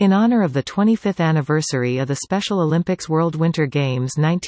In honor of the 25th anniversary of the Special Olympics World Winter Games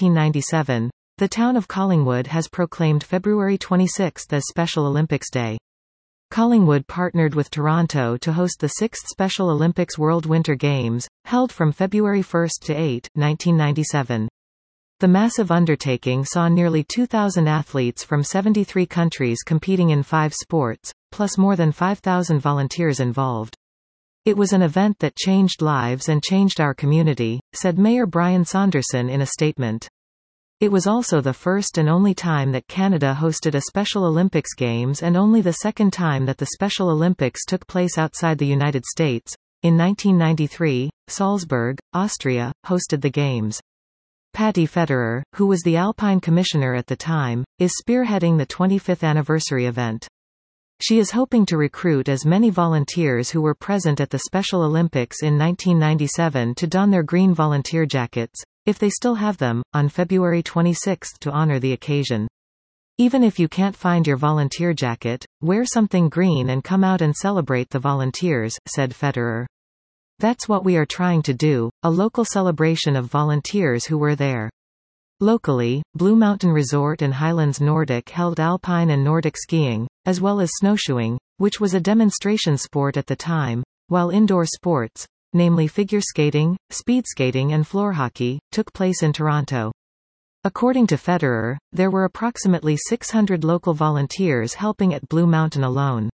1997, the town of Collingwood has proclaimed February 26 as Special Olympics Day. Collingwood partnered with Toronto to host the 6th Special Olympics World Winter Games, held from February 1 to 8, 1997. The massive undertaking saw nearly 2,000 athletes from 73 countries competing in 5 sports, plus more than 5,000 volunteers involved. It was an event that changed lives and changed our community, said Mayor Brian Saunderson in a statement. It was also the first and only time that Canada hosted a Special Olympics Games and only the second time that the Special Olympics took place outside the United States. In 1993, Salzburg, Austria, hosted the Games. Patty Federer, who was the Alpine Commissioner at the time, is spearheading the 25th anniversary event. She is hoping to recruit as many volunteers who were present at the Special Olympics in 1997 to don their green volunteer jackets, if they still have them, on February 26 to honor the occasion. Even if you can't find your volunteer jacket, wear something green and come out and celebrate the volunteers, said Federer. That's what we are trying to do, a local celebration of volunteers who were there. Locally, Blue Mountain Resort and Highlands Nordic held alpine and Nordic skiing, as well as snowshoeing, which was a demonstration sport at the time, while indoor sports, namely figure skating, speed skating and floor hockey, took place in Toronto. According to Federer, there were approximately 600 local volunteers helping at Blue Mountain alone.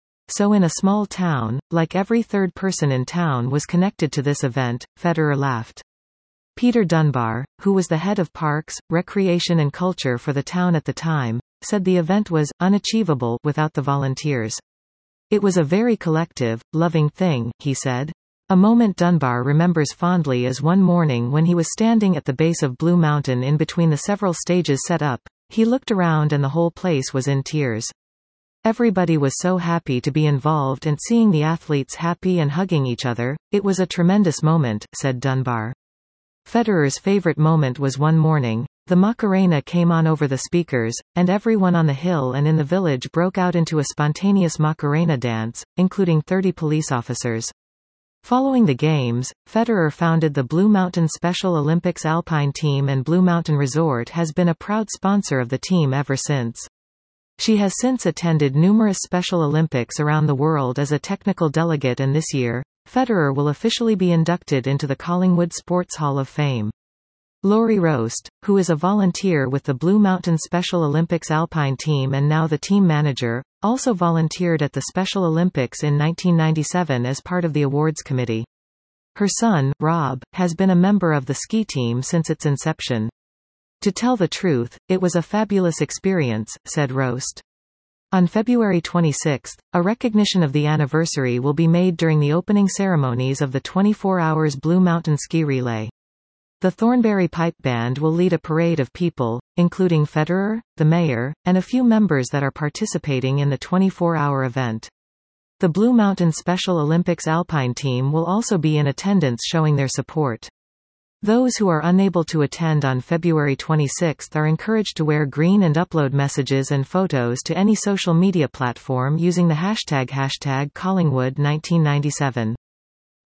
So in a small town, like every third person in town was connected to this event, Federer laughed. Peter Dunbar, who was the head of Parks, Recreation and Culture for the town at the time, said the event was unachievable without the volunteers. It was a very collective, loving thing, he said. A moment Dunbar remembers fondly is one morning when he was standing at the base of Blue Mountain in between the several stages set up. He looked around and the whole place was in tears. Everybody was so happy to be involved and seeing the athletes happy and hugging each other, it was a tremendous moment, said Dunbar. Federer's favorite moment was one morning. The Macarena came on over the speakers, and everyone on the hill and in the village broke out into a spontaneous Macarena dance, including 30 police officers. Following the Games, Federer founded the Blue Mountain Special Olympics Alpine Team, and Blue Mountain Resort has been a proud sponsor of the team ever since. She has since attended numerous Special Olympics around the world as a technical delegate, and this year, Federer will officially be inducted into the Collingwood Sports Hall of Fame. Laurie Roast, who is a volunteer with the Blue Mountain Special Olympics Alpine Team and now the team manager, also volunteered at the Special Olympics in 1997 as part of the awards committee. Her son, Rob, has been a member of the ski team since its inception. To tell the truth, it was a fabulous experience, said Roast. On February 26, a recognition of the anniversary will be made during the opening ceremonies of the 24 Hours Blue Mountain Ski Relay. The Thornbury Pipe Band will lead a parade of people, including Federer, the mayor, and a few members that are participating in the 24-hour event. The Blue Mountain Special Olympics Alpine Team will also be in attendance showing their support. Those who are unable to attend on February 26 are encouraged to wear green and upload messages and photos to any social media platform using the hashtag Collingwood1997.